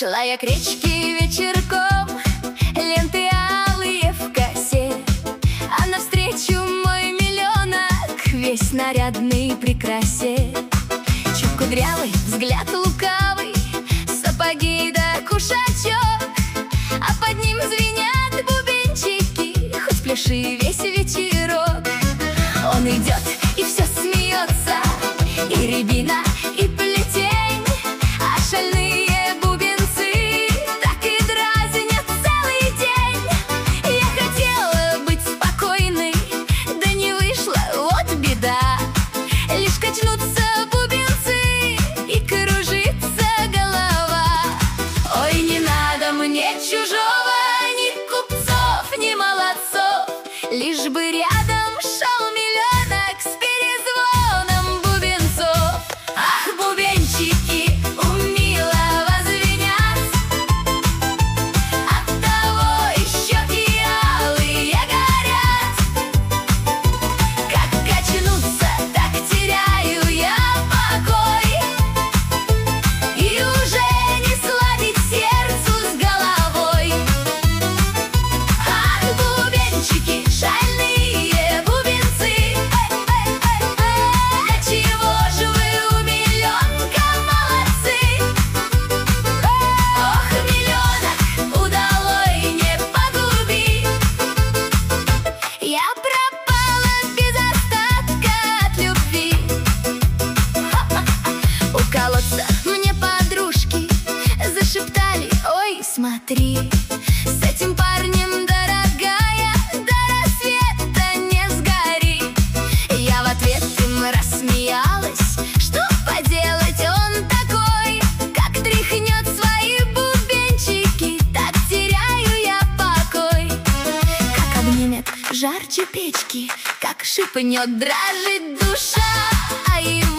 Шла я к речке вечерком, ленты алые в косе, а навстречу мой миллионок, весь нарядный прекрасе. Чуб кудрявый, взгляд лукавый, сапоги да кушачок, а под ним звенят бубенчики, хоть пляши весь вечерок. Он идет и все смеется, и рябина, и плетень, а шальные бубенцы так и дразнят целый день. Я хотела быть спокойной, да не вышло, вот беда. Лишь качнутся бубенцы, и кружится голова. Ой, не надо мне чужого, ни купцов, ни молодцов, лишь бы рядом шел миллионок с перезвоном бубенцов. Ах, бубенчики умило звенят, оттого и щеки алые горят. Как качнутся, так теряю я покой, и уже не сладить сердцу с головой. Ах, бубенчики, шальные бубенцы, для чего же вы у миллионка молодцы? Ох, миллионок, удалой не погуби. Я пропала без остатка от любви. У колодца мне подружки зашептали: ой, смотри, с этим парнем, дорогая, до рассвета не сгори. Я в ответ им рассмеялась: что поделать, он такой, как тряхнет свои бубенчики, так теряю я покой. Как обнимет жарче печки, как шипнет, дрожит душа, а его